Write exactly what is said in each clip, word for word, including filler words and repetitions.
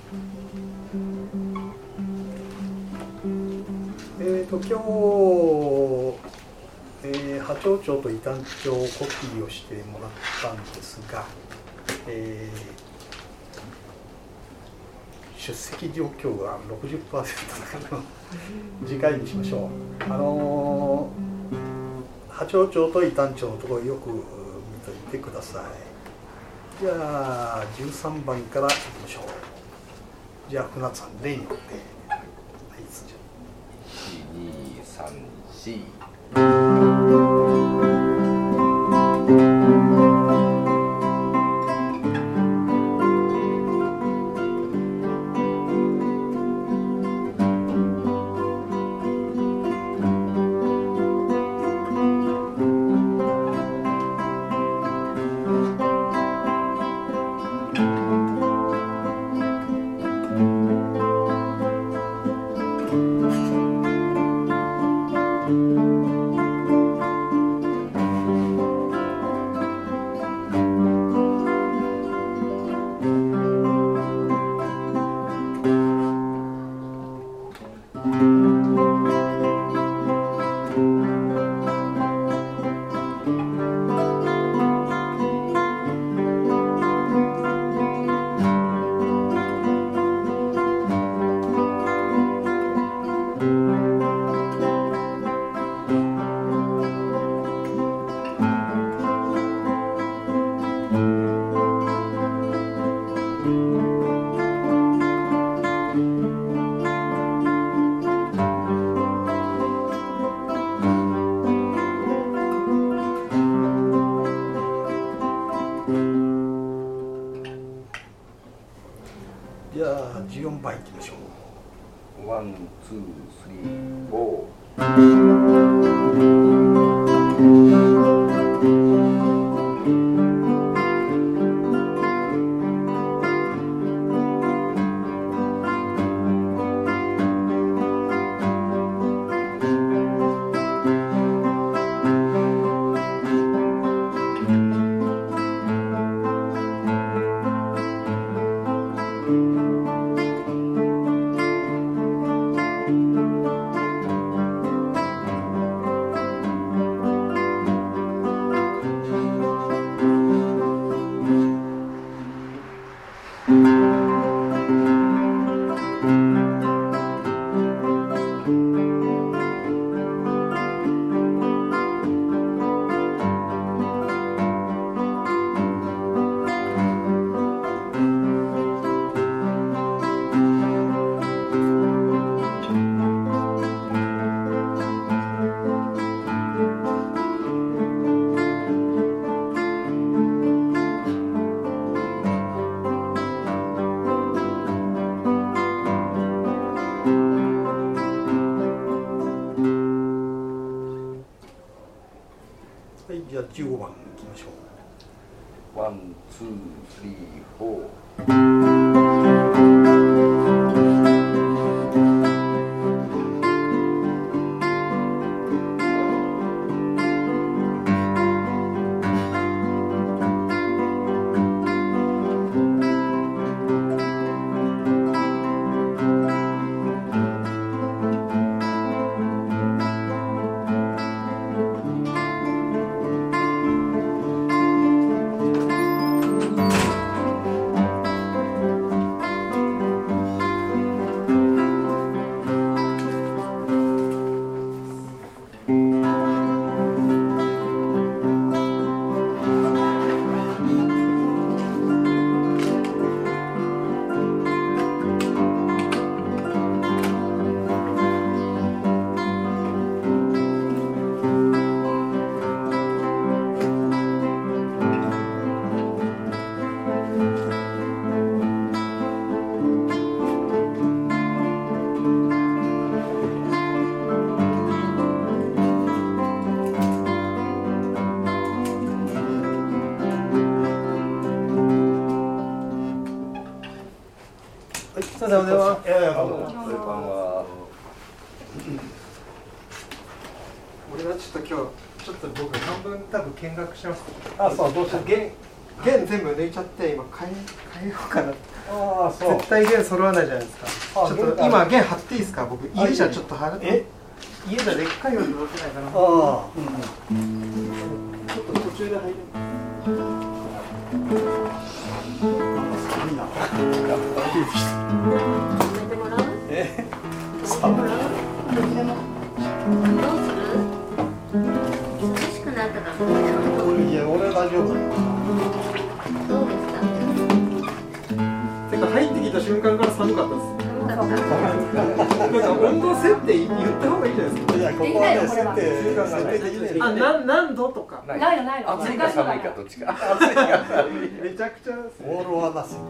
えーと今日、えー、波長長と異端長コピーをしてもらったんですが、えー、出席状況が ろくじゅっパーセント だから次回にしましょう。あのー、波長長と異端長のところをよく見といてください。じゃあじゅうさんばんからいきましょう。じゃあ船津さん例によって。 いち、に、さん、よん。 じゃあじゅうよんばんいきましょう。 ワン、ツー、スリー、フォー。 はい、じゃあじゅうごばんいきましょう。 ワン、ツー、スリー、フォー。 それではでは、いやいや、 あの、こんばんは。 俺はちょっと今日ちょっと僕半分多分見学します。 あ、そう、どうした。 現弦全部抜いちゃって今変え変えようかな。 ああ、そう。 絶対弦揃わないじゃないですか。 あちょっと今弦張っていいですか。僕家じゃちょっと張る。 え、 家じゃでっかいように動けないかな。 ああ、うん。 ちょっと途中で入る。 寒いな。 止めてもらう？ え、 寒い。どうする？涼しくなったからこれやろう。 いや、俺は大丈夫だよ。 どうでした？ てか入ってきた瞬間から寒かったです。 寒かった？ なんか温度設定言った方がいいじゃないですか。 いや、ここはね、設定、設定できない。 あ、なん何度とか。 ないないのないの。 暑いか寒いかどっちか。暑いか寒いか。 めちゃくちゃですね。 オールはなし。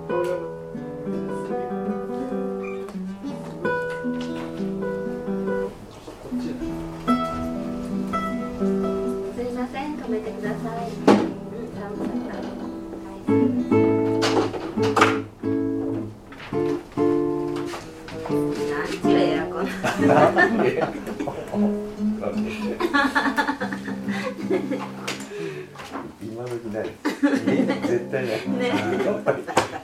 すいません、止めてください。うん、寒かった。なんちゅうエアコン。 なんでなんで今時ない。え絶対ない。 ね。 やっぱり。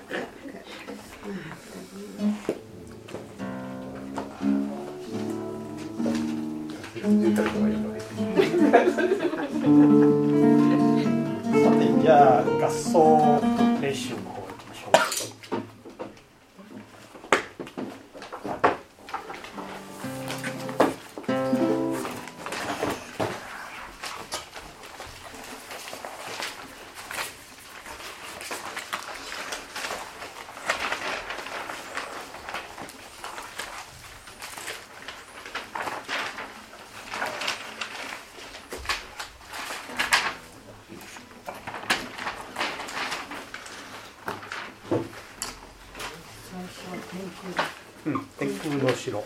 住宅とかいいのね。 さて、じゃあ合奏練習の方行きましょう。うん、天空の城。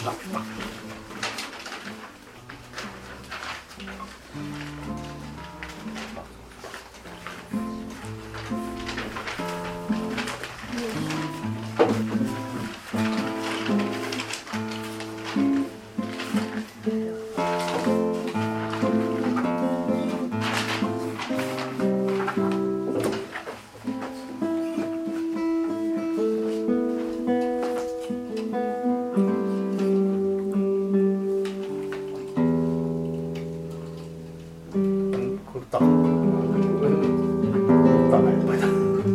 狂った。狂ったね、やっぱり。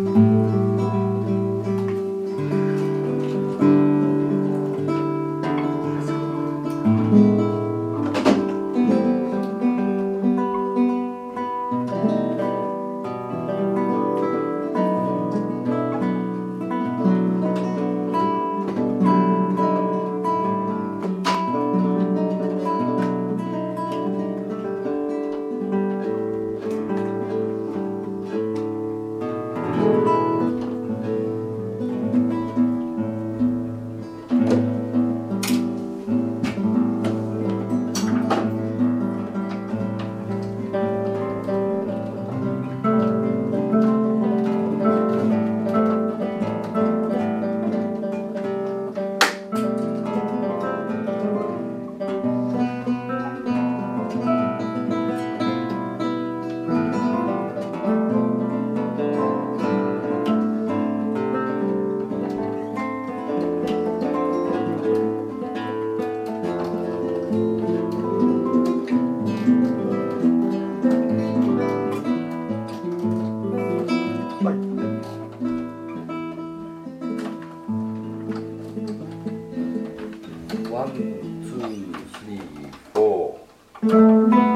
ワン、ツー、スリー、フォー。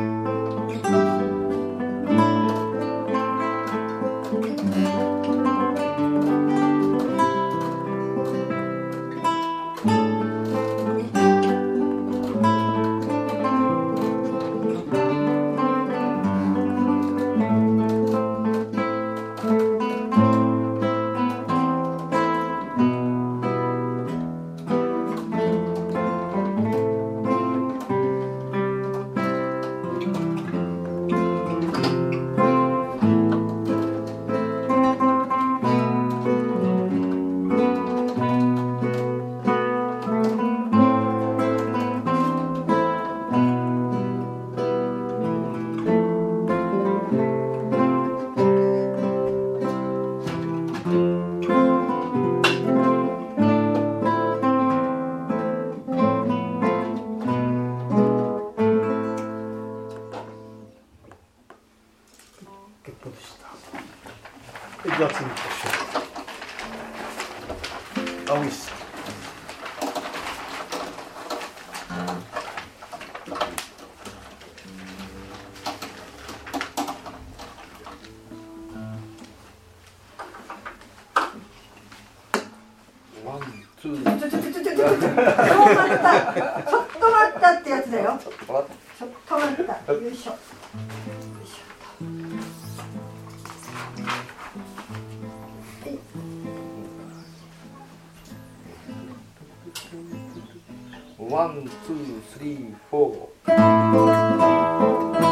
結構でした。でじゃあ次行きましょう。青石さん。 ワン、ツー、 ちょちょちょちょちょちょちょっと待ったちょっと待ったってやつだよ。 ちょっと待って。 ちょっと待った。よいしょ。よいしょ。 ワン、ツー、スリー、フォー。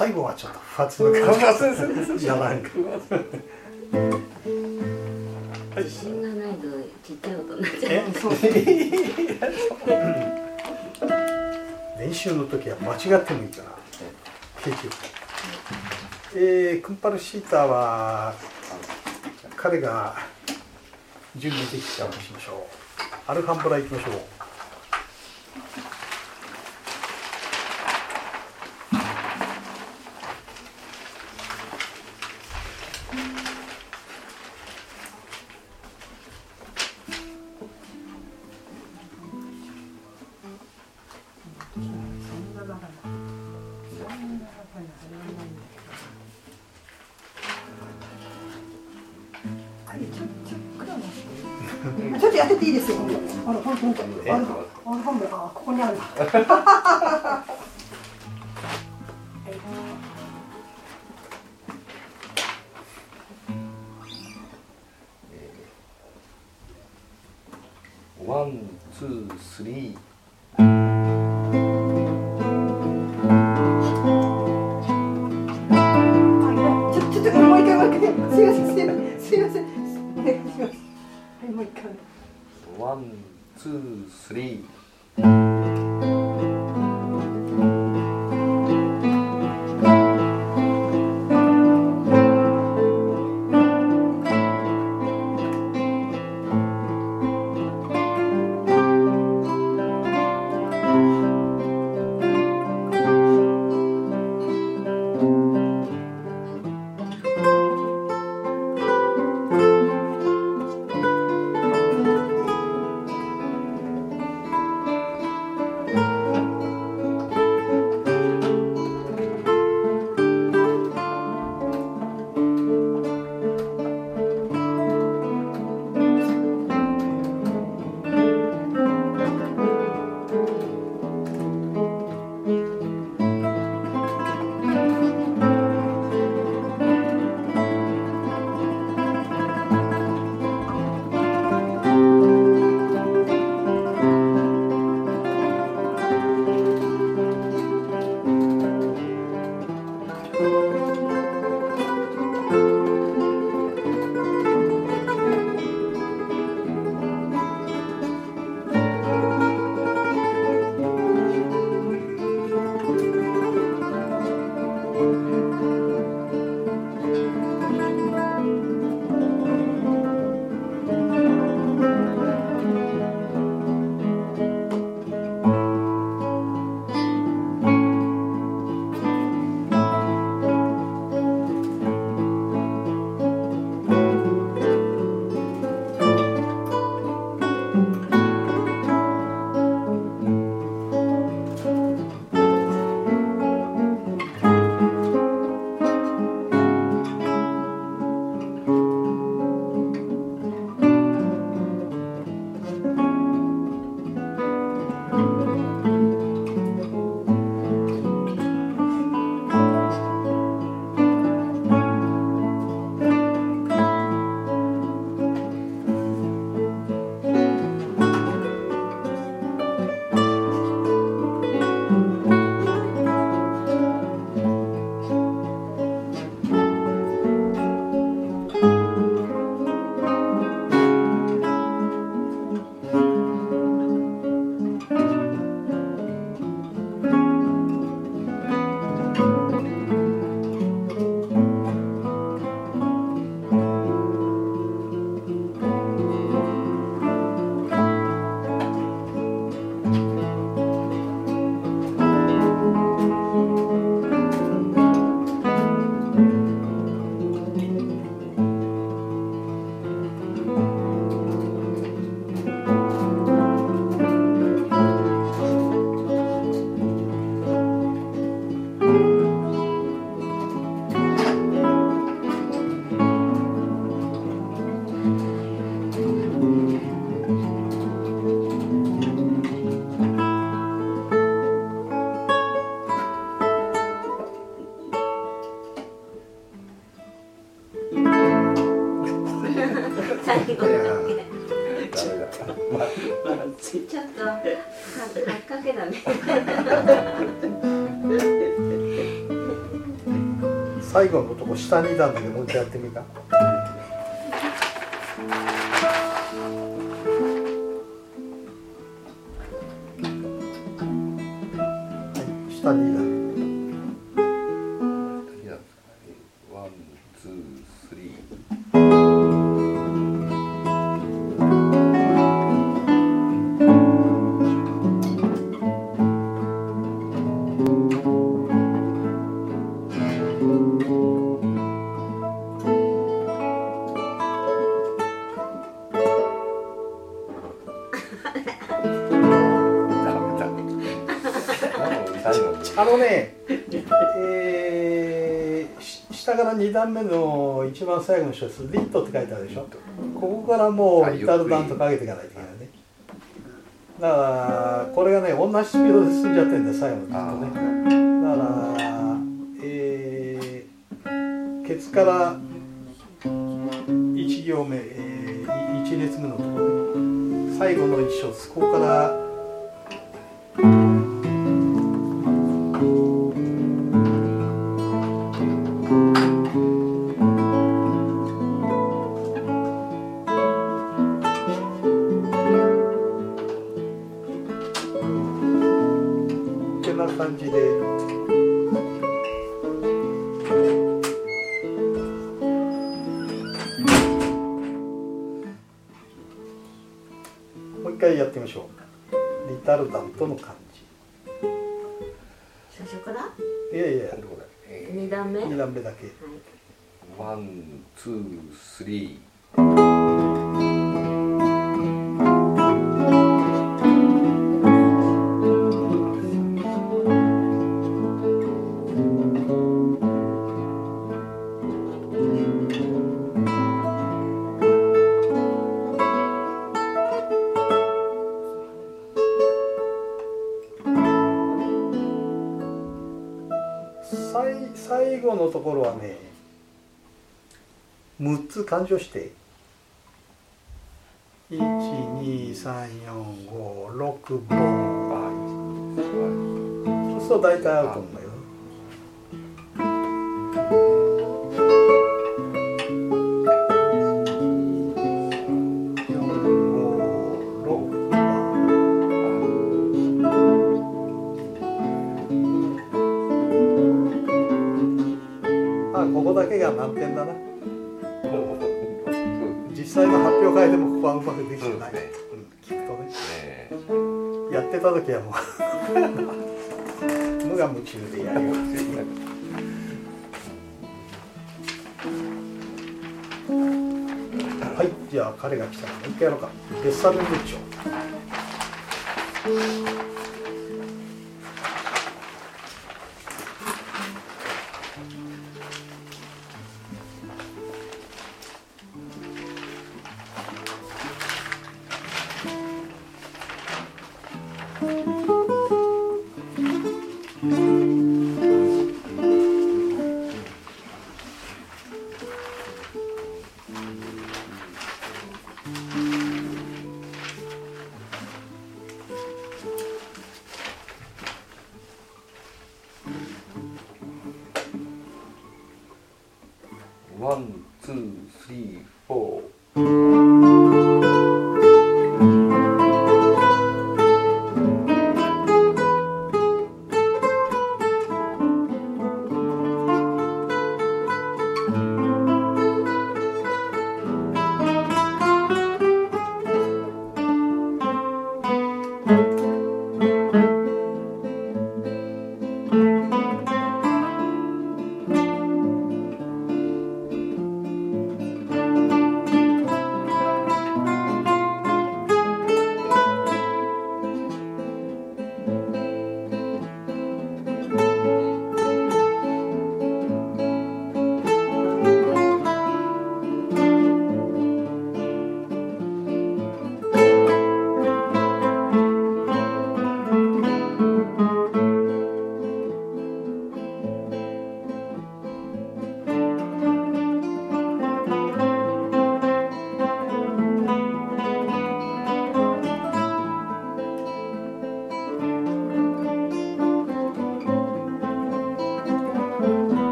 最後はちょっと不発な感じじゃないか。 自信がないとちっちゃい音になっちゃう。 え練習の時は間違ってもいいかな。結局。えー、クンパルシーターは彼が準備できたとしましょう。アルハンブラ行きましょう。 ちょっとやってていいですよ。あの、本当、本当、あの、あの、本部、あ、ここにあるんだ。 ワン、ツー、スリー。 ちょ、ちょっと、もう一回、もう一回、すいません、すいません、すいません。お願いします。はい、もう一回。 ワン、ツー、スリー。 最後だけダメだ。まあちょっとはっかけだね最後のとこ下に段だけもう一回やってみるか。はい下に段。 ワン、ツー、スリー。 あのね、えー、下からに段目の一番最後の小節リットって書いてあるでしょ。ここからもうリタルダンとかけていかないといけないね。だからこれがね同じスピードで進んじゃってるんだよ最後のずっとね。だから、えー、ケツからいち行目、えー、いち列目のところで最後のいち小節ここからこんな感じで。もう一回やってみましょう。リタルダントの感じ。 最初からいやいやに段目に段目だけ。 ワン、ツー、スリー。 最最後のところはねむっつ勘定していちにさんよんごろくぼんそうすると大体合うと思うよ。ここだけが難点だな。実際の発表会でもここはうまくできてない。うん、聞くとね。やってた時はもう無我夢中でやるよ。はい、じゃあ彼が来たらもう一回やろうか。ベッサルムッチョ。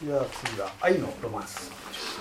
じゃあ次は愛のロマンス。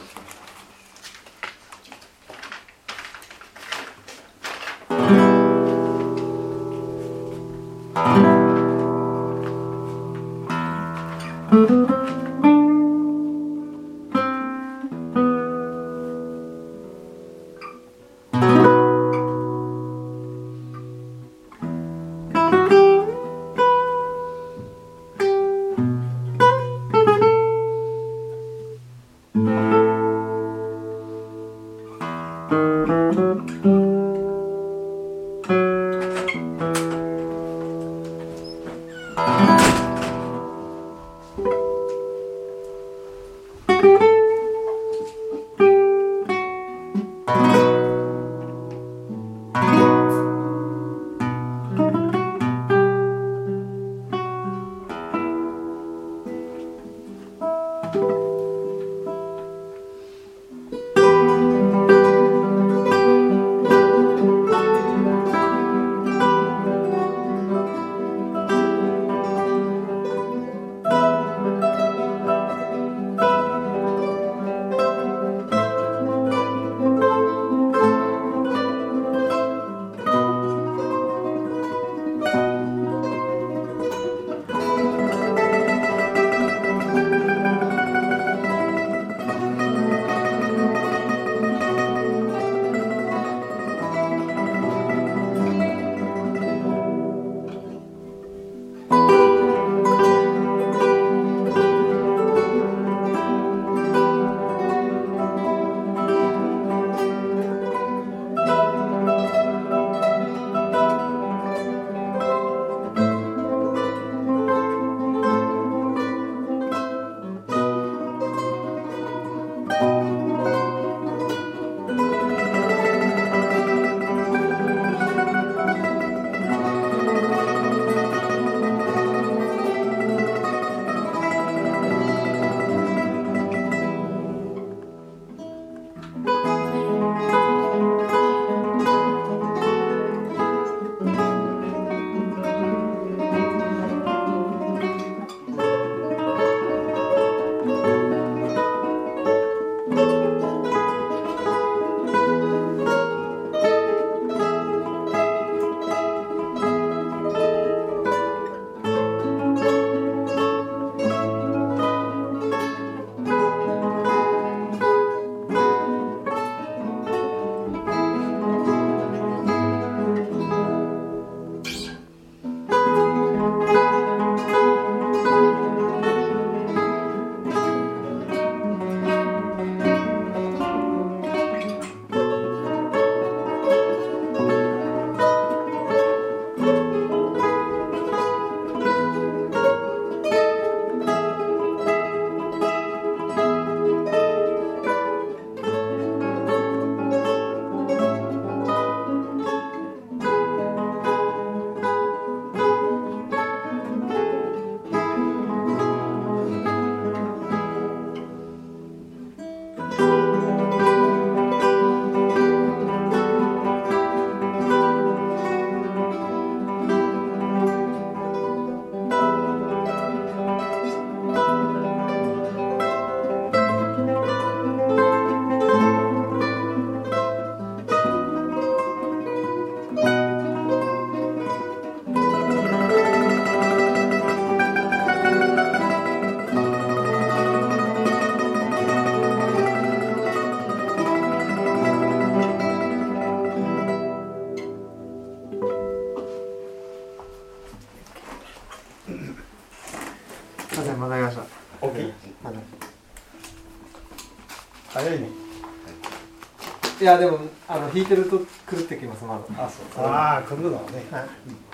早いね。 いやでもあの弾いてると狂ってきますまだ。 あ、そう。ああ、来るのね。 はい。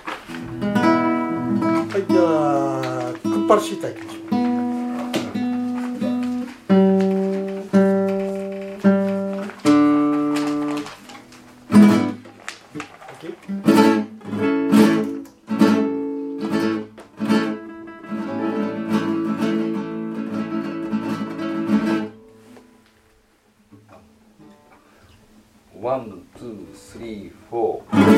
はい、じゃあクッパルシータいきましょう。 ワン、ツー、スリー、フォー。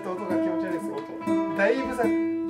と音が気持ち悪いですよ。だいぶさ。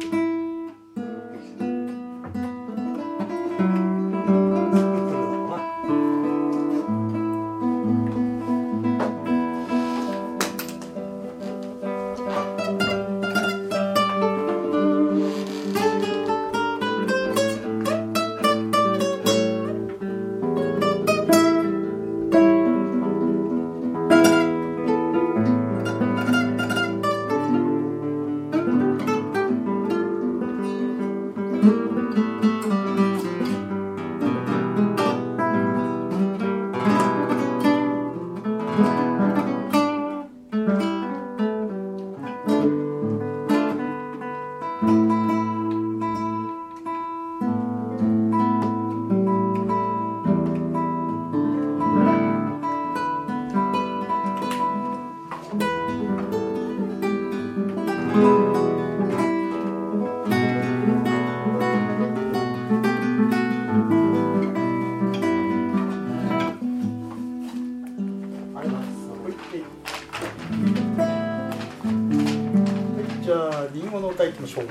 じゃあリンゴの歌いきましょう。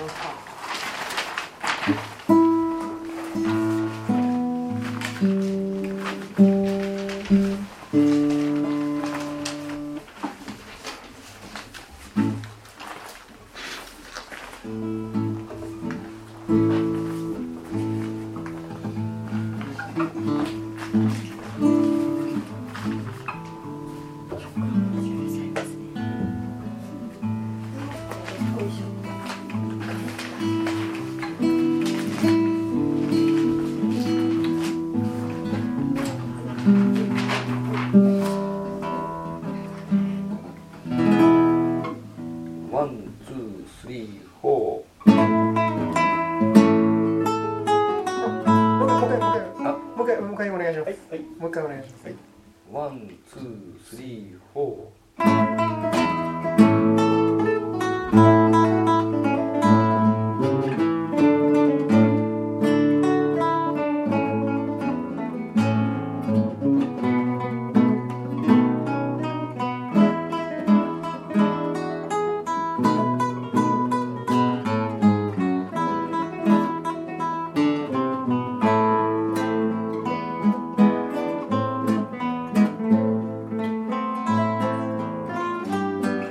ワン、ツー、スリー、フォー。 もう一回、もう一回、もう一回、もう一回お願いします。 はいはい。 もう一回お願いします。 はい。 ワン、ツー、スリー、フォー。 はい。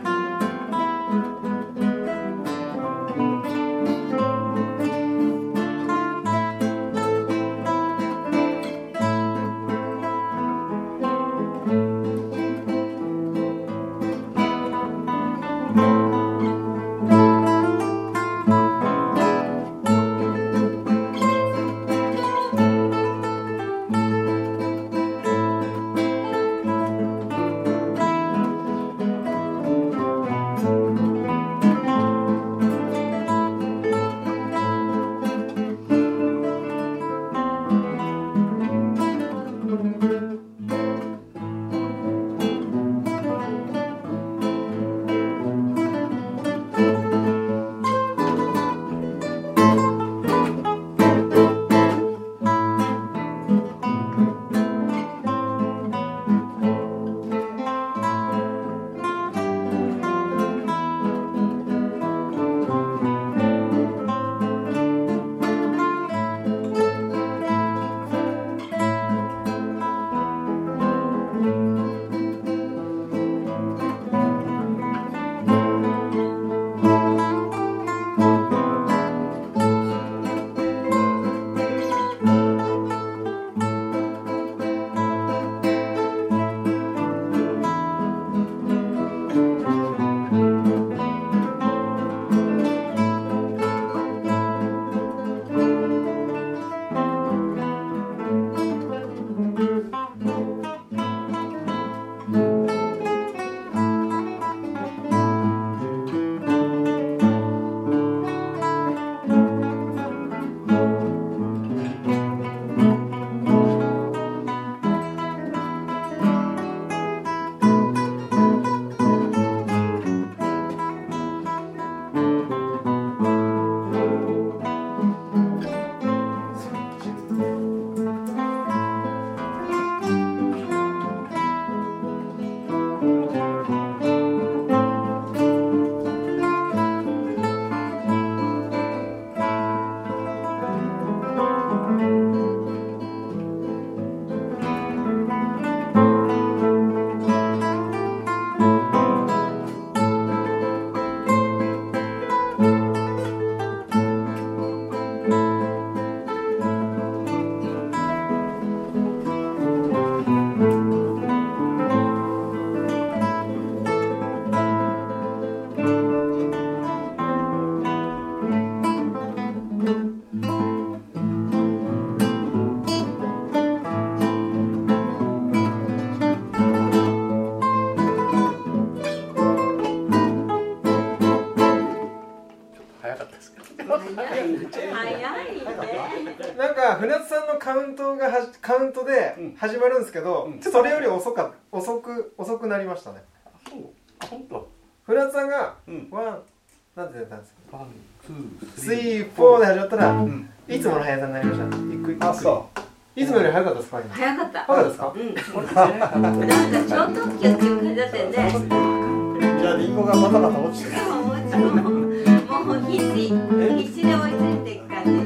かったですか？ 早いね。 なんか船津さんのカウントがはカウントで始まるんですけど、うん、ちょっとそれより遅か遅く遅くなりましたね。 そう、本当。 船津さんが、うん、ワンなんてやったんですか？ワン、ツー、スリー、フォーで始まったら、うん、いつもの速さになりました。ゆっくり。あ、そう。いつもより早かったですか？ 早かった。 早かったですか？ うん。なんか超特急っていう感じだったよね。 じゃあリンゴがバタバタ落ちてる。 もう必死必死で追いついていく感じ。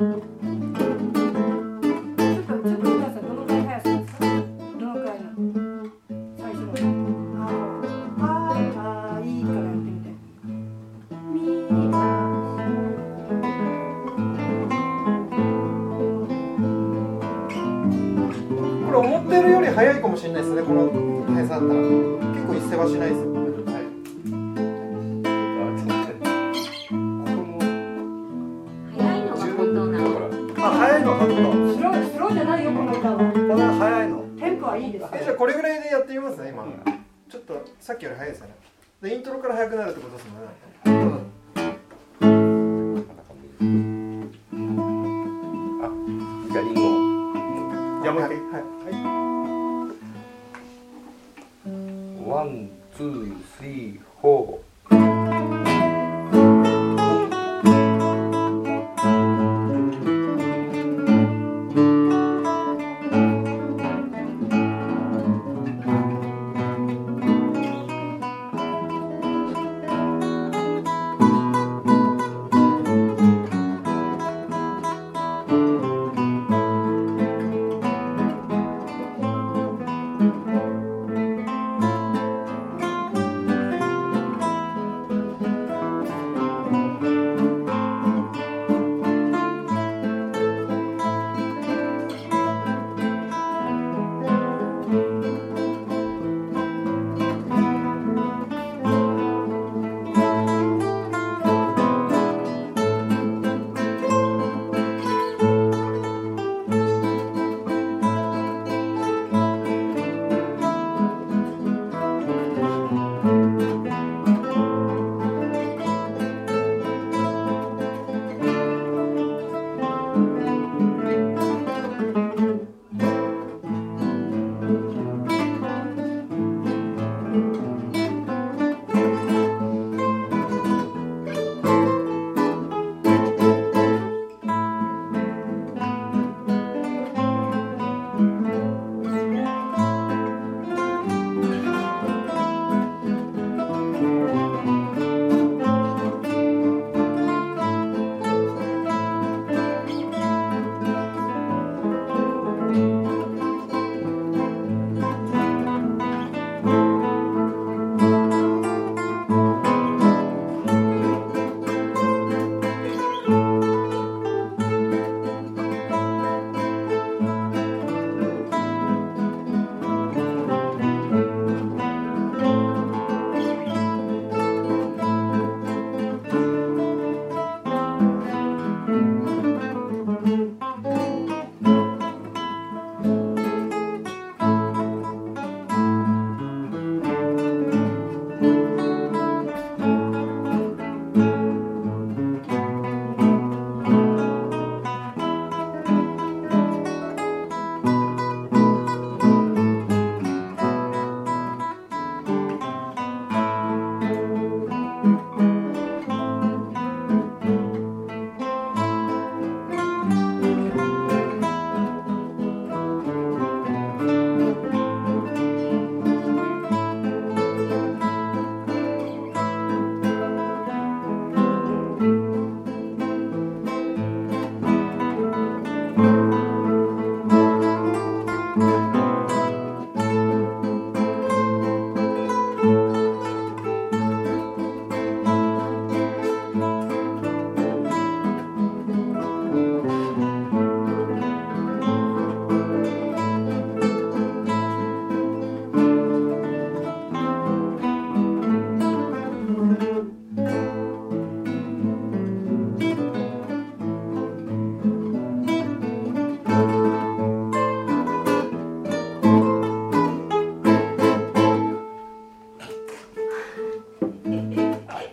ちょっとちょっと皆さんどのくらい速さですか？どのくらいの最初のあーあーいいからやってみて。みーこれ思ってるより早いかもしれないですね。この速さだったら結構一世話しないですよ。 早いの本当。 スロースローじゃないよこの歌は。 これは早いの。 テンポはいいです。 えじゃあこれぐらいでやってみますね今。うん、ちょっとさっきより早いですよね。でイントロから早くなるってことですもんね。うん、 あ、じゃあリンゴ。 じゃあもう一回。はい。 ワン、ツー、スリー、フォー。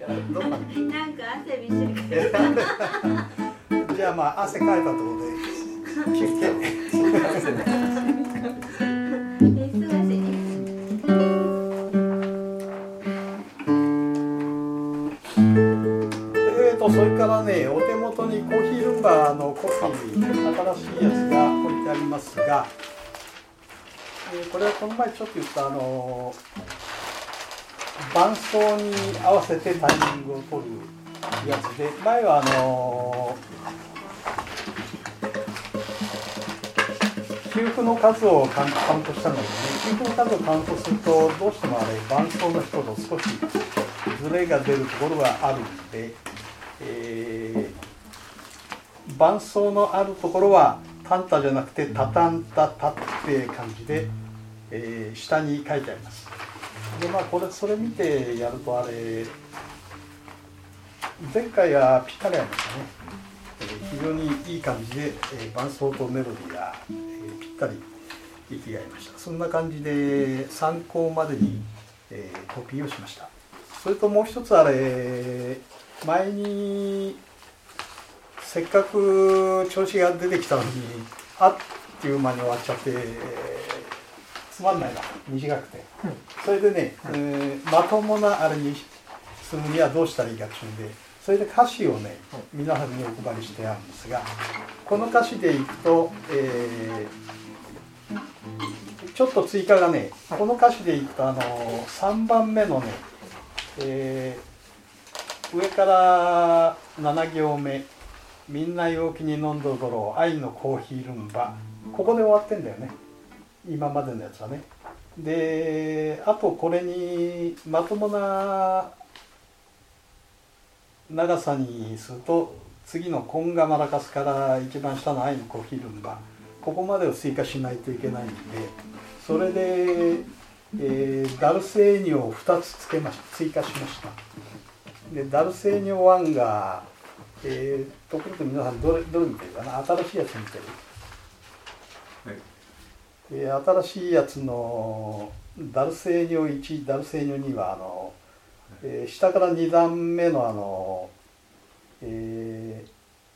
どうかなんか汗びっしりかいた。 じゃあまあ汗かいたところで休憩。 忙しい。 えーとそれからね、お手元にコーヒールンバのコピー、新しいやつが置いてありますが、えー、これはこの前ちょっと言ったあの伴奏に合わせてタイミングを取るやつで、前はあの給付の数をカウントしたんだけどね、給付の数をカウントするとどうしてもあれ伴奏の人と少しズレが出るところがあるんで、えー、伴奏のあるところはタンタじゃなくてタタンタタって感じで、えー、下に書いてあります。でまあこれそれ見てやるとあれ前回はぴったりありましたね、えー、非常にいい感じで、えー、伴奏とメロディーが、えー、ぴったり息が合いました。そんな感じで参考までに、えー、コピーをしました。それともう一つあれ前にせっかく調子が出てきたのにあっという間に終わっちゃってつまんないな、短くて、うん、それでね、はい、えー、まともなあれにするにはどうしたらいいかっていうんで、それで歌詞をね皆さんにお配りしてあるんですが、この歌詞でいくと、えー、ちょっと追加がね、この歌詞でいくとあのさんばんめのね、えー、上からなな行目、みんな陽気に飲んどろろ愛のコーヒールンバ、ここで終わってんだよね、今までのやつはね。であとこれにまともな長さにすると次のコンガマラカスから一番下の愛のコーヒールンバ、ここまでを追加しないといけないんで、それで、えー、ダルセーニョをふたつつけまし追加しました。でダルセーニョワンが、えー、ところで皆さんどれどれ見てるかな、新しいやつ見てる、はい、えー、新しいやつのダルセーニョいち、ダルセーニョにはあの、えー、下からに段目のあの、え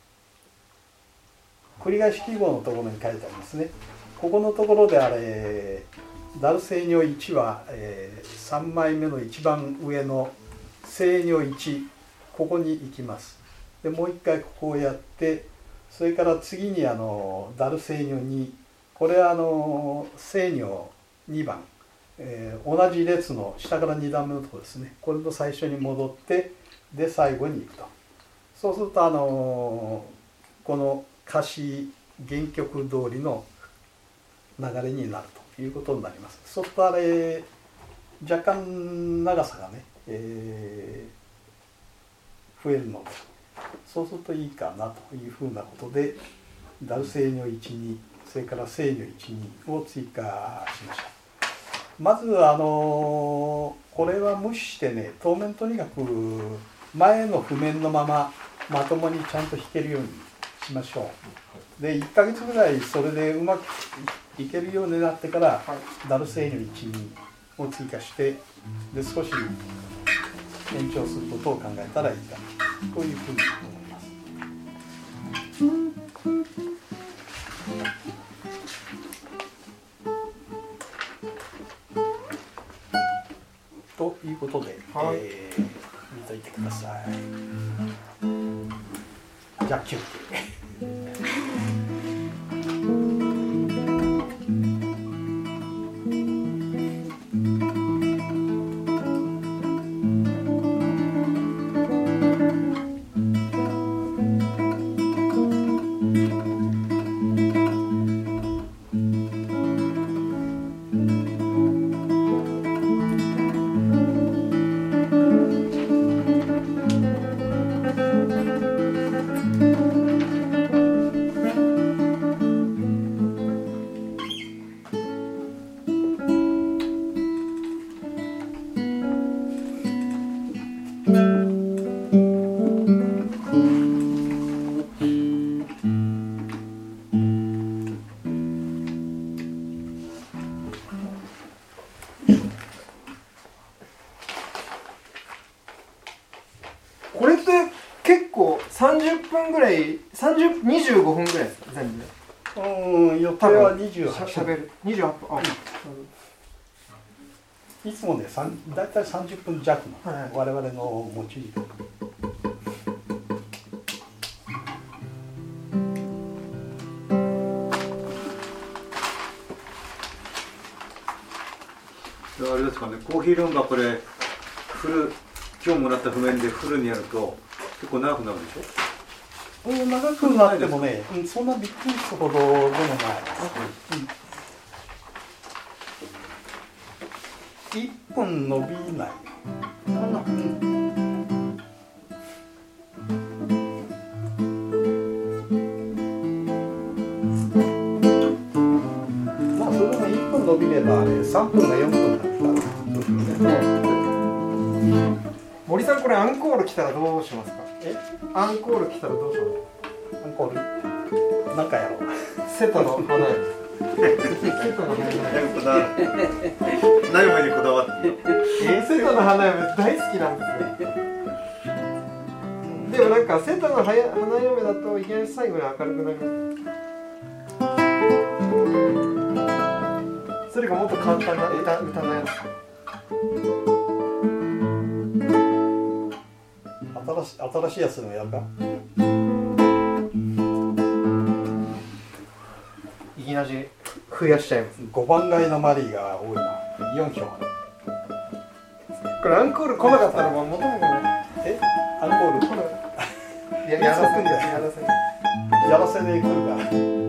ー、繰り返し記号のところに書いてありますね。ここのところであれダルセーニョいちは、えー、さんまいめの一番上のセーニョいち、ここに行きます。でもう一回ここをやって、それから次にあのダルセーニョに、これはあのセーニョにばん、えー、同じ列の下からに段目のところですね、これの最初に戻ってで最後に行くと。そうするとあのこの歌詞原曲通りの流れになるということになります。そうするとあれ若干長さがね、えー、増えるので、そうするといいかなというふうなことでダルセーニョいちに、それからセーニョいちにを追加しました。まずあのこれは無視してね、当面とにかく前の譜面のまままともにちゃんと弾けるようにしましょう。でいっかげつぐらいそれでうまくいけるようになってからダルセーニョいちにを追加して、で少し延長することを考えたらいいかなというふうに思います。ということで、はい、えー、見といてください。じゃあ休憩。 これって結構さんじゅっぷんぐらい、さんじゅう、にじゅうごふんぐらいですか全部で。 うん、予定はにじゅうはちしゃべるにじゅうはっぷん。あ、 いつもね、だいたいさんじゅっぷん弱の、 はい、 我々の持ち時間。 あれですかね、コーヒールームがこれフル、今日もらった譜面でフルにやると結構長くなるでしょ。 うん、長くなってもね、うん、そんなびっくりするほどでもない。うん、いっぷん伸びない。そんな、うんまあそれでもいっぷん伸びればね、さんぷんがよんぷんになったら、 森さん、これアンコール来たらどうしますか？ え？ アンコール来たらどうしますか？ アンコールなんかやろう。 瀬戸の花嫁。瀬戸の花嫁。 何までこだわって。 え、瀬戸の花嫁大好きなんですよ。でもなんか瀬戸の花嫁だといきなり最後に明るくなります。それがもっと簡単な歌歌のやつ。 新し新しいやつのやるか。 いきなり増やしちゃいます。 ごばん街のマリーが多いな。よん票。 これアンコール来なかったらもう元も子もない。 え？アンコール来なかった。やらせんだよ。やらせん。 やらせで来るか。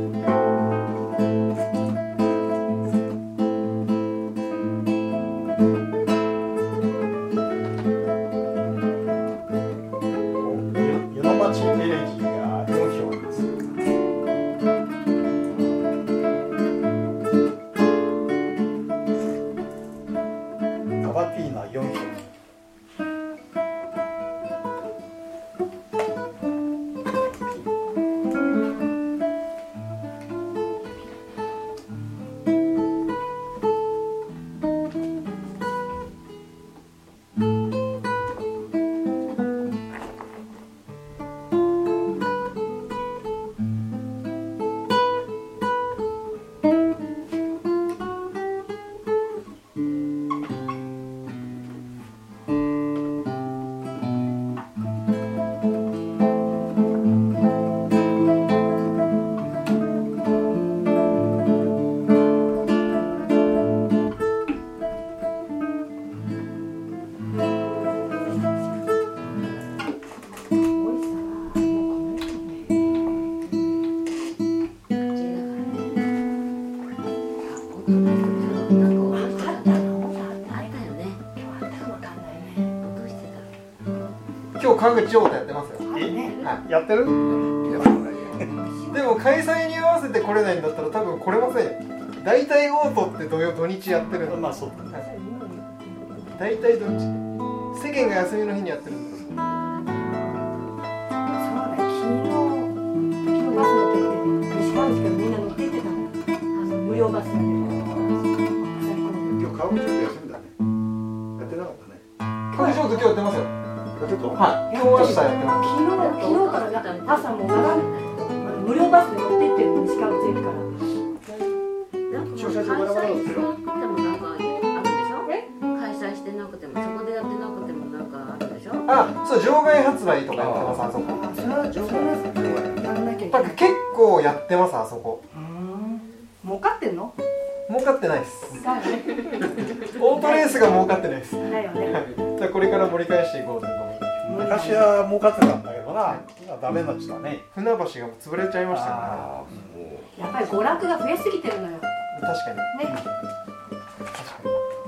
川口翔太やってますよ。 はい、やってる？ でも開催に合わせて来れないんだったら多分来れませんよ。大体オートって土曜土日やってるんだ。 まあそうだね。 大体土日。世間が休みの日にやってるんです。 そうね。昨日昨日バス乗ってて西川口からみんな乗って行ってたの。あの無料バスで。 今日川口翔太休みだね。やってなかったね。 川口翔太今日やってますよ。 ちょっとはい、今日明日やってます。 昨日、昨日から朝もう並んで無料バスで乗ってってるの、西川口駅から。 駐車場バラバラですよ。 でもなんかあるでしょ？開催してなくてもそこでやってなくてもなんかあるでしょ？ あ、そう場外発売とかやってますあそこ。 あ、それは場外発売やらなきゃいけない。 結構やってますあそこ。 うん。儲かってんの？ 儲かってないです。 だよね。 オートレースが儲かってないです。 だよね。 じゃあこれから盛り返していこうと思って。 昔は儲かってたんだけどな、今ダメになっちゃったね。 船橋が潰れちゃいましたね。 やっぱり娯楽が増えすぎてるのよ。 確かに。 ね。 確か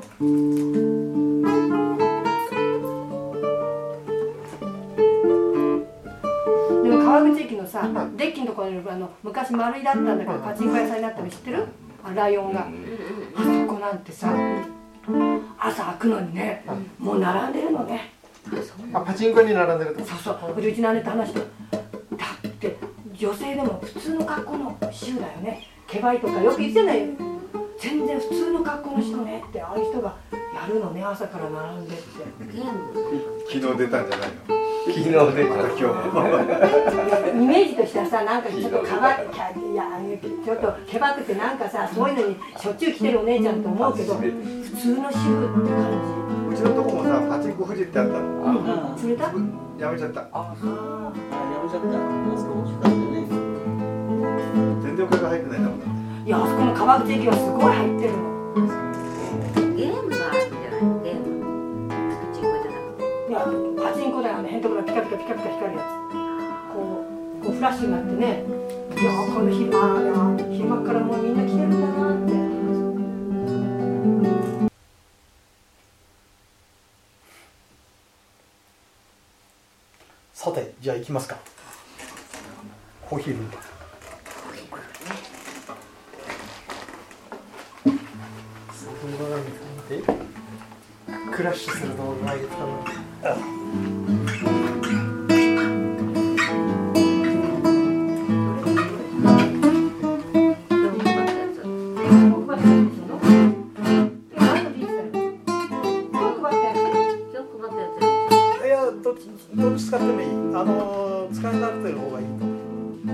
に。でも川口駅のさ、デッキのところにあの昔丸いだったんだけどパチンコ屋さんになったの知ってる？あ、ライオンが。あそこなんてさ、朝開くのにね、もう並んでるのね。 あ、パチンコに並んでると。 そうそう、うちの姉と話して、だって女性でも普通の格好の衆だよね。ケバイとかよく言ってないよ。全然普通の格好の人ねって、ああいう人がやるのね、朝から並んでって。 昨日出たんじゃないの？ 昨日出た今日もイメージとしてはさ、なんかちょっとかわいいやちょっとけばくてなんかさ、そういうのにしょっちゅう来てるお姉ちゃんと思うけど、普通の主婦って感うちのとこもさ、パチンコ富士ってあったの。 じ。それだ？ やめちゃった。 あ、そう。あ、やめちゃった。あそこ欲しかったね。 全然お金が入ってないんだもんだって。 いや、あそこの川口駅はすごい入ってるの。 ゲームがあるんじゃない？ゲーム。パチンコじゃなくて。 いや、パチンコだよね。変なところがピカピカピカピカ光るやつ。こう、こうフラッシュになってね。いや、この昼間、昼間からもうみんな来てるんだなって。 さて、じゃあ行きますか。コーヒールーム。 クラッシュする動画がいいかな。 どっち使ってもいい。あの使い慣れてる方がいいと思う。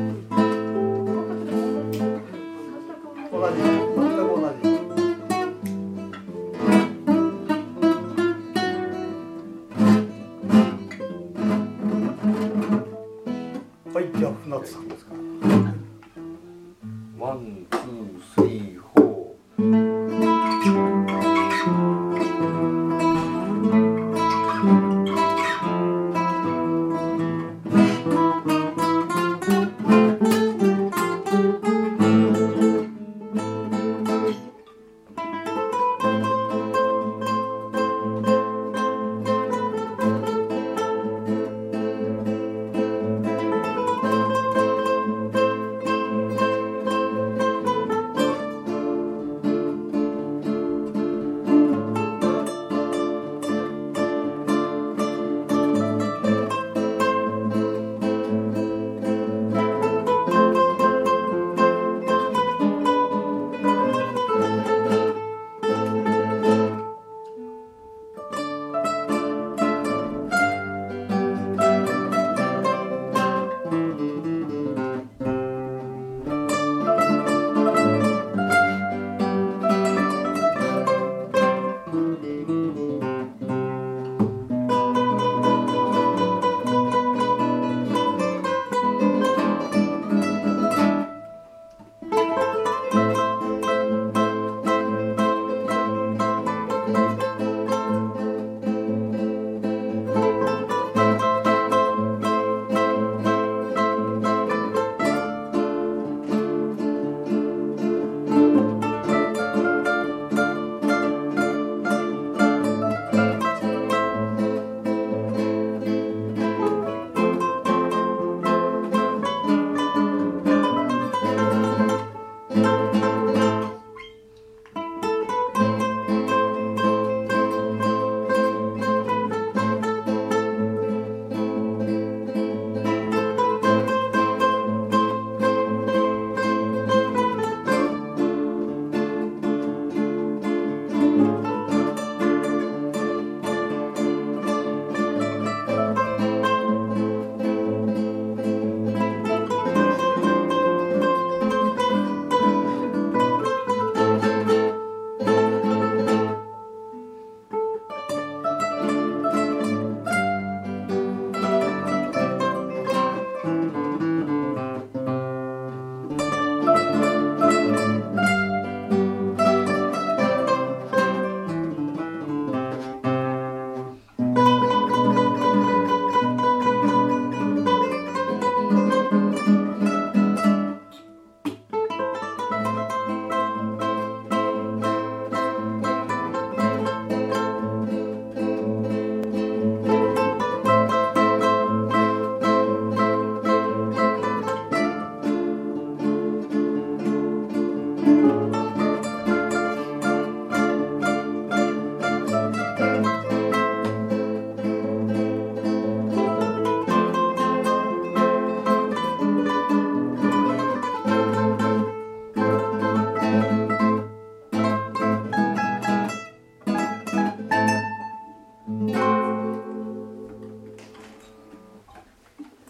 同じ、全く同じ。はい、じゃあ船津さんですか。 ワン、ツー、スリー、フォー。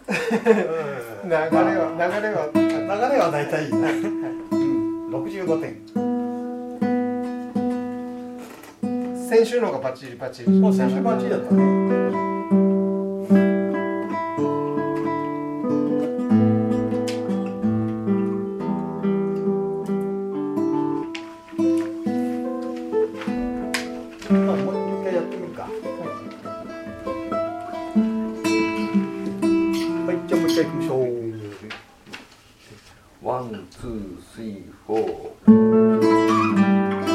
流れは流れは流れは大体いいな、うん、ろくじゅうごてん。 先週のがバッチリバッチリ。 もう先週バッチリだったね。 ワン、ツー、スリー、フォー。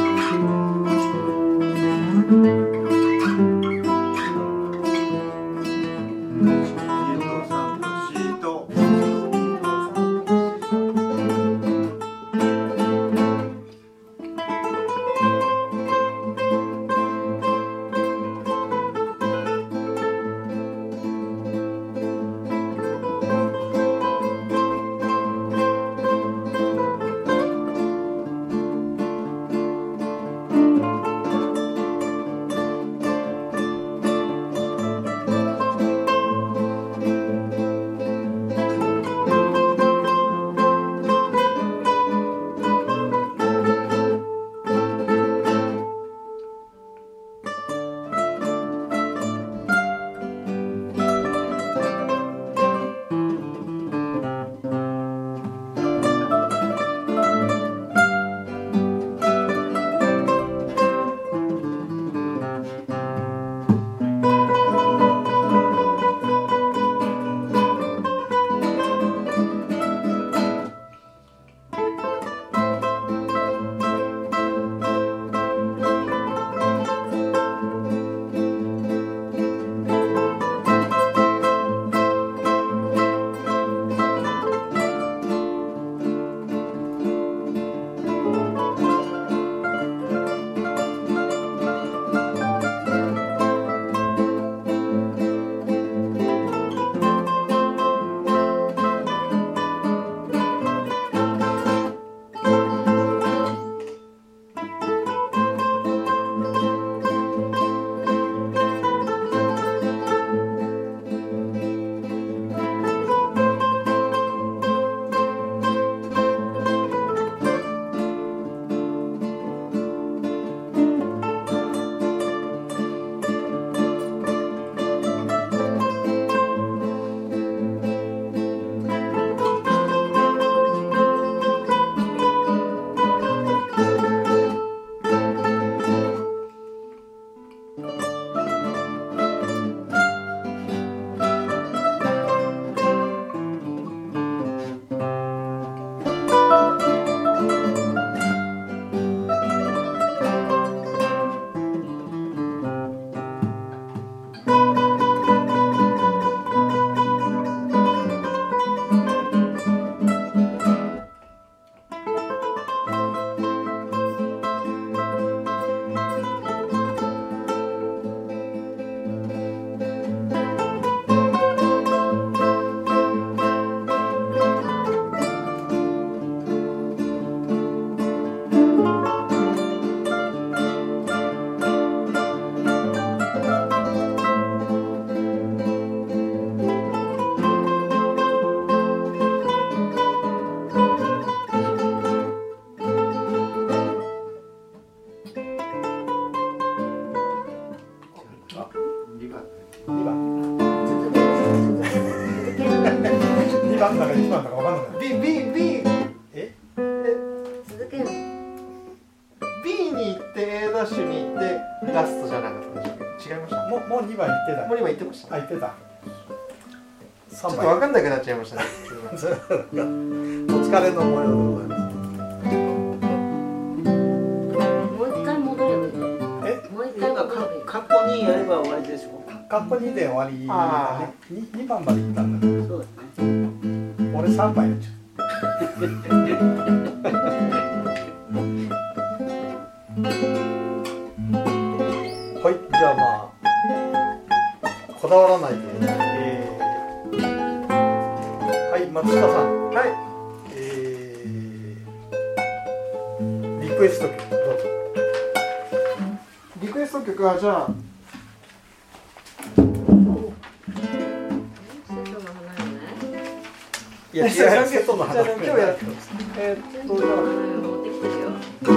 番だかいちばんだか分かんない。 B B B え続けるの B に行って A ダッシュに行ってラストじゃなかったでしたっけ？違いました？ もうもうにばん行ってた。 もうにばん行ってました。 あ、行ってた。 ちょっと分かんなくなっちゃいましたね。 お疲れの模様でございます。 もう一回戻ればいい。 えもう一回戻ればいい。 過去にやれば終わりでしょ。 かっこにで終わりだね。にばんまで行ったんだけど。 そうだね。 俺さんばんやっちゃう。はい、じゃあまあこだわらないで、えー、はい松下さん、 はい、 えー、リクエスト曲どうぞ。 リクエスト曲はじゃあ師匠の花よね。 いや、違う、セットの花じゃあ今日やってえーっとじゃあ持ってきてるよ。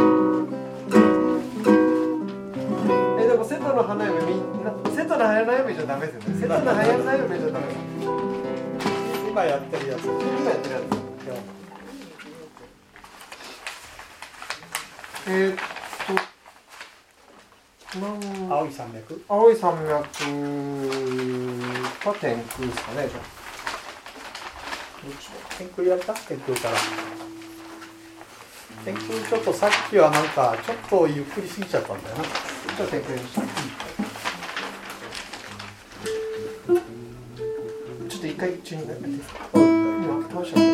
えでもセットの花嫁みんなセットの花嫁じゃダメですよね。セットの花嫁じゃダメです。 今やってるやつ。 今やってるやつ。えーっとなん青い山脈。 青い山脈は天空ですかね。じゃあ天空やった？天空から。天空ちょっとさっきはなんかちょっとゆっくりすぎちゃったんだよな。 じゃあ天空にした。ちょっと一回中になっていいですか。今倒しちゃった。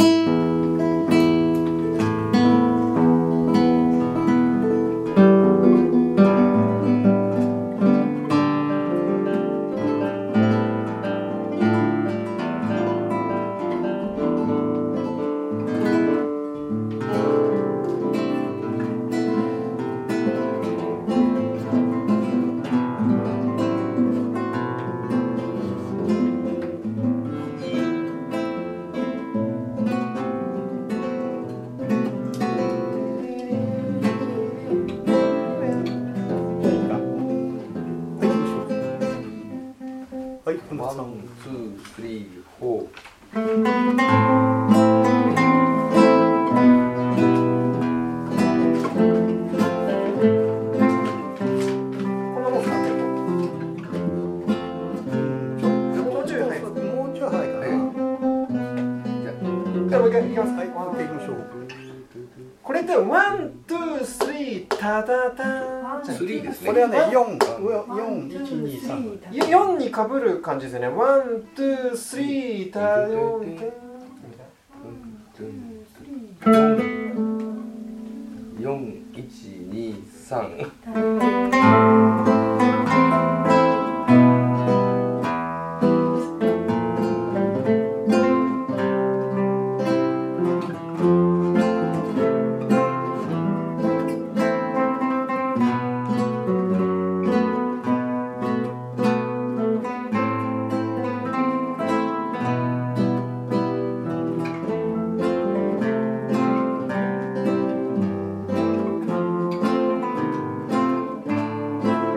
ワン、ツー、スリー、フォー。 こんなもんですかね。もうちょい早い。 もうちょい早いかな。 じゃあもう一回いきます。 はい、ワンっていきましょう。 これでワン、ツー、スリー、タタタスリーですね。 これはね、四、四、一、二、三。 よんにかぶる感じですね。ワン、ツー、スリー、タヨン、 よん、いち、に、さん。 こ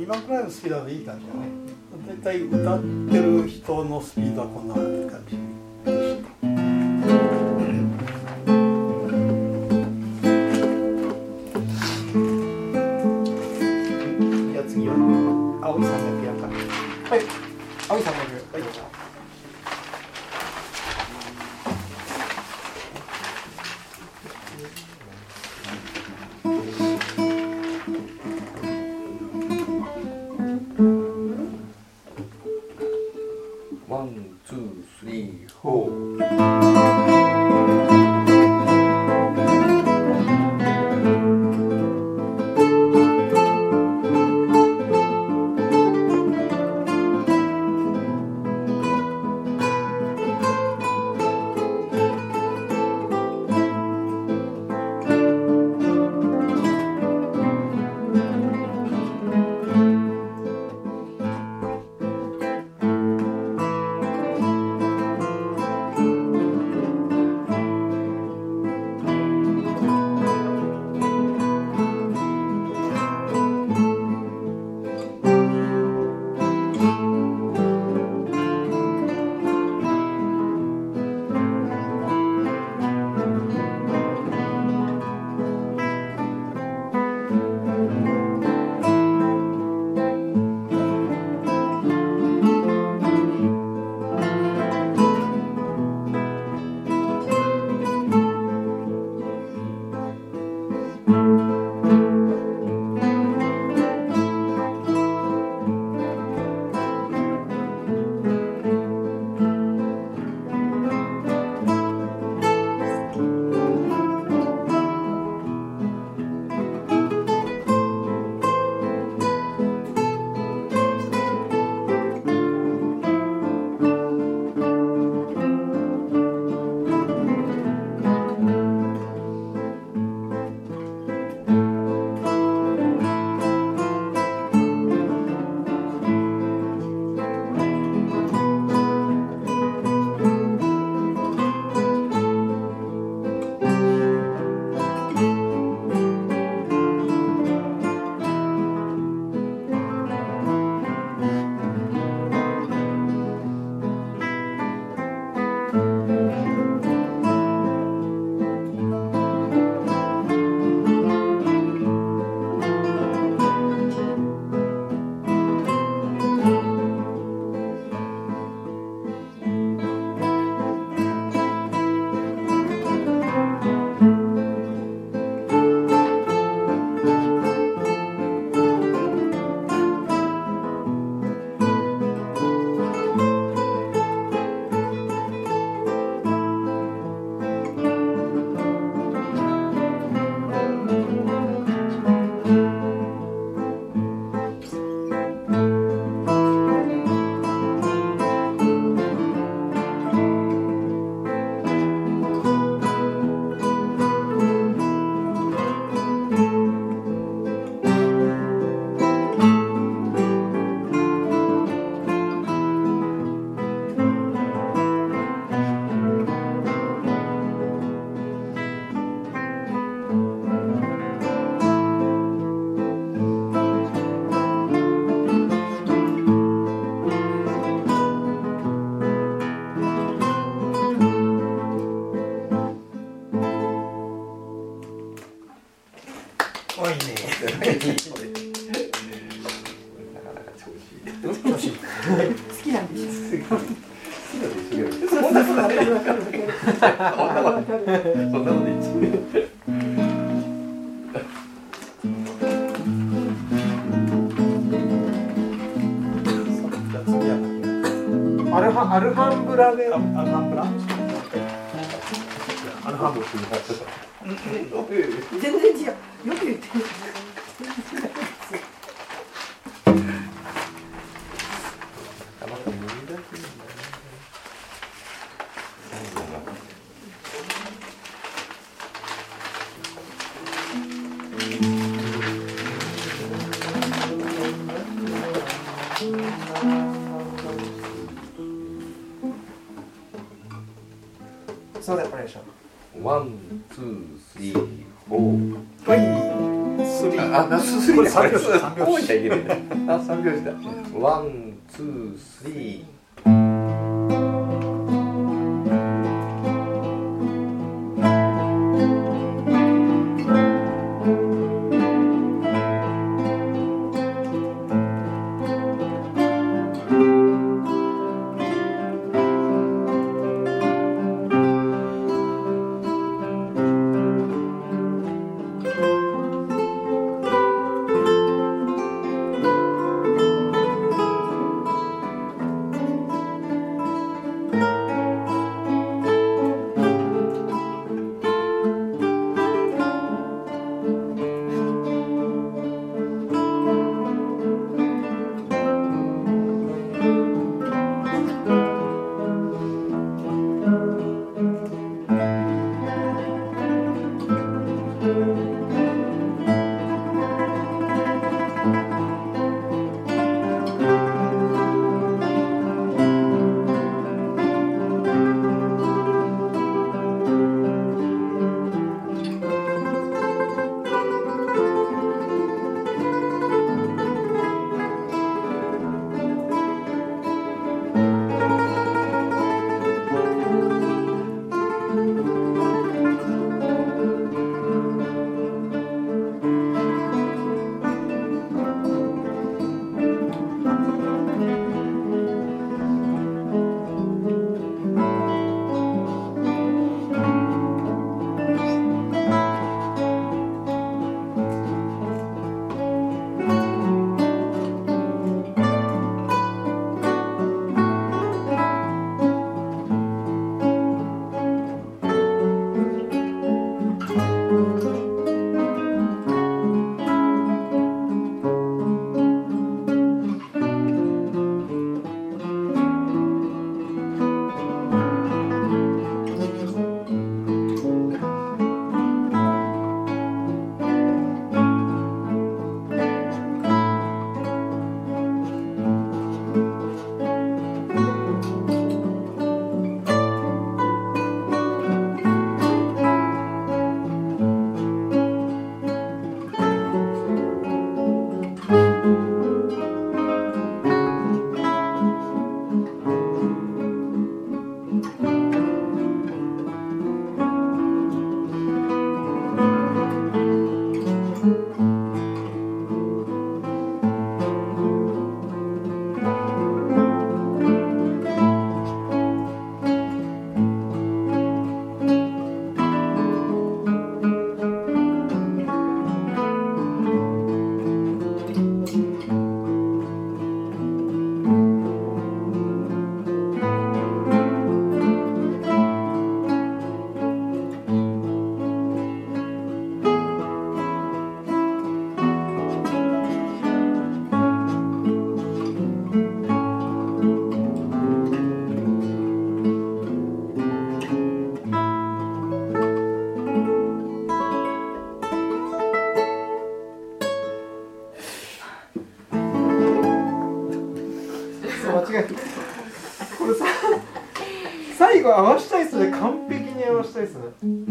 今くらいのスピードでいい感じだね。だいたい歌ってる人のスピードはこんな感じでした。じゃあ次は青いさんびゃくやるか。 はい、青いさんびゃく。はい。 ワン、ツー、スリー、フォー。 アルハアルハンブラでアルハンブラアルハンブラ全然違う。よく言ってる。 そうだよ、お願いします。 ワン、ツー、スリー、フォー。 はい、スリー。 あ、ナススリー三拍子三拍子こうじゃいけないんだ。あ、三拍子だ。ワン、ツー、スリー。 これさ最後合わしたいっすね。完璧に合わしたいっすね。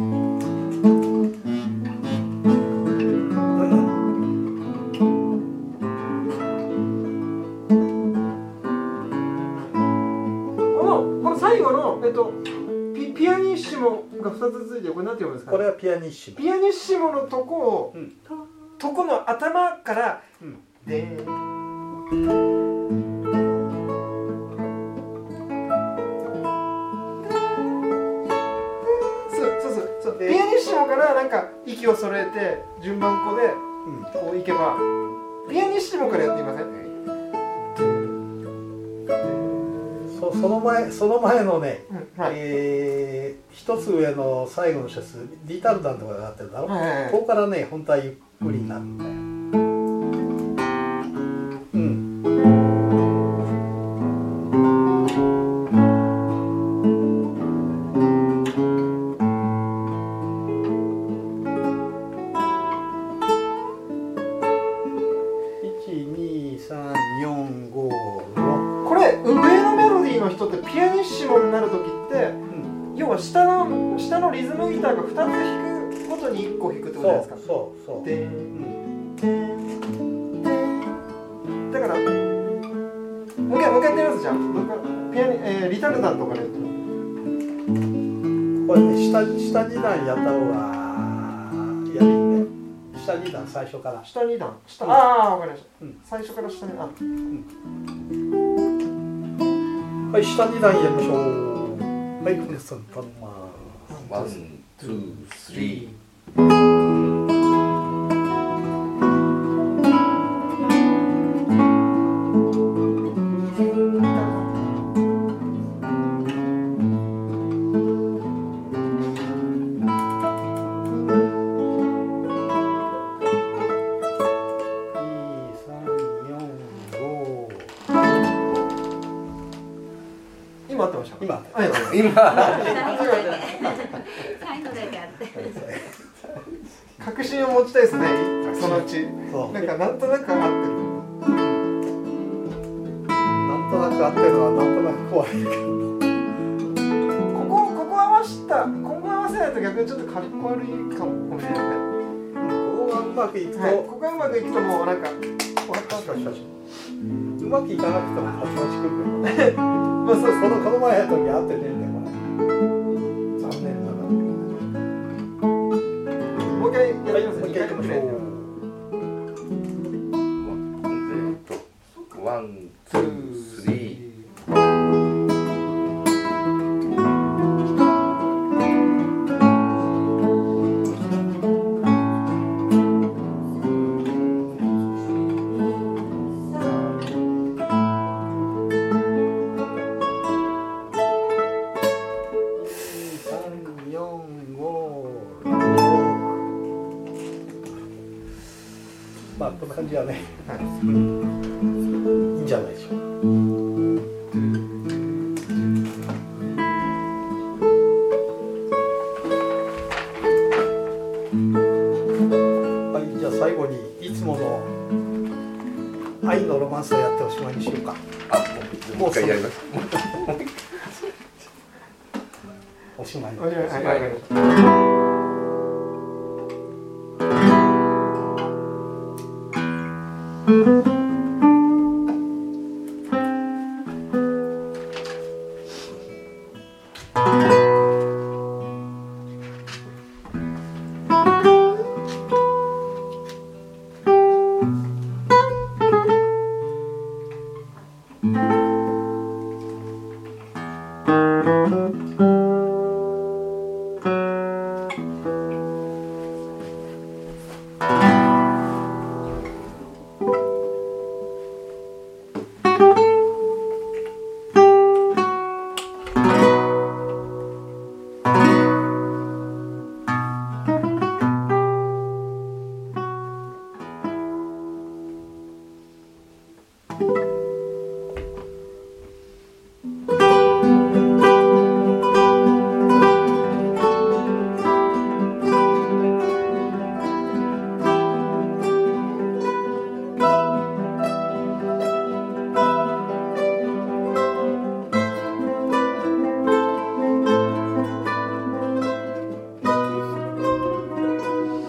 このこの最後のえっとピピアニッシモがふたつついて、これなんて読むんですか、ね、 これはピアニッシモ。 ピアニッシモのとこを、うん、とこの頭から、うん、でーピアニッシモからなんか息を揃えて順番こでこういけば、ピアニッシモからやってみません？ そ, その前その前のね、うんはい、えー、一つ上の最後のシャツリタルダンとかがあってるだろ、はいはいはい、ここからね本当はゆっくりになるんだよ。うん。 ピアニッシモになるときって、うん、要は下の下のリズムギターがふたつ弾くごとにいっこ弾くってことじゃないですか。 そうそうそう。で、うんゃあリタル団とかでやってるこれね、下下に段やった方がやりんで、下に段最初から下に段下、うん、ああわかりました、うん、最初から下にあ、うん、 はい、下に段やりましょう。はい、クネさん頼みます。 ワン、ツー、スリー。 今合ってました。 今今最後だけあって確信を持ちたいですね、そのうち。なんかなんとなく合ってる。 なんとなく合ってるのはなんとなく怖いけど。 ここここ合わした、ここ合わせないと逆にちょっとかっこ悪いかもしれないね。 ここがうまくいくと、 はい、ここがうまくいくともうなんか、 しかしかしうまくいかなくても八八くるけど。 まあそうです。 このこの前やった時会ってねえんだよこれ。残念だな。 もう一回やります。 もう一回やりましょう。 ワン、ツー、スリー。 まあこんな感じはね、はい、いいんじゃないでしょうか。はい、じゃあ最後にいつもの愛のロマンスをやっておしまいにしようか。 あ、もう一回やります。 おしまい。 おしまい。はい。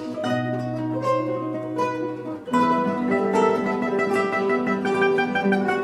す。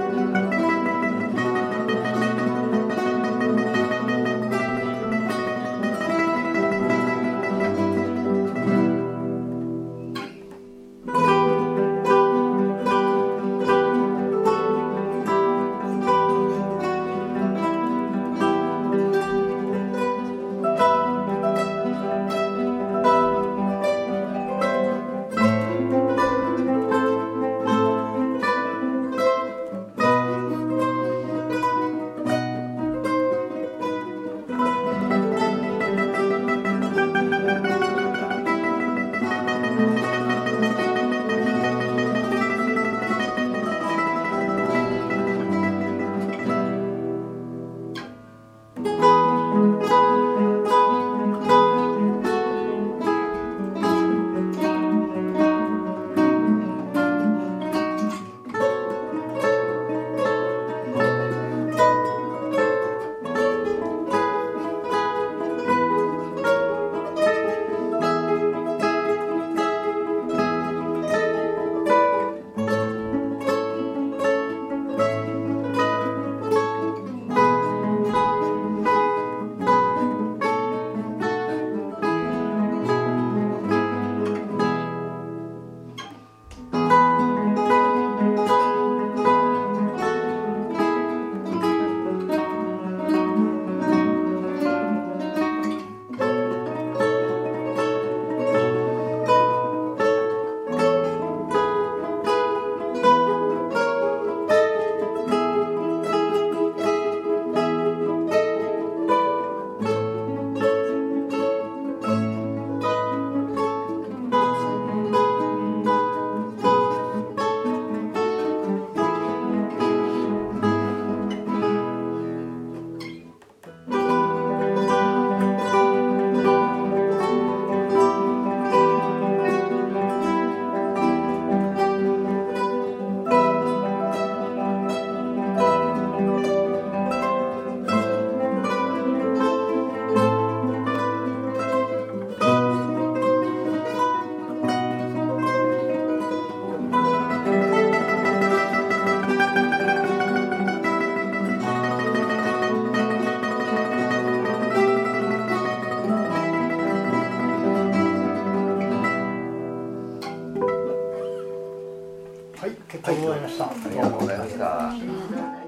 とうございました。 ありがとうございました。 ありがとうございます。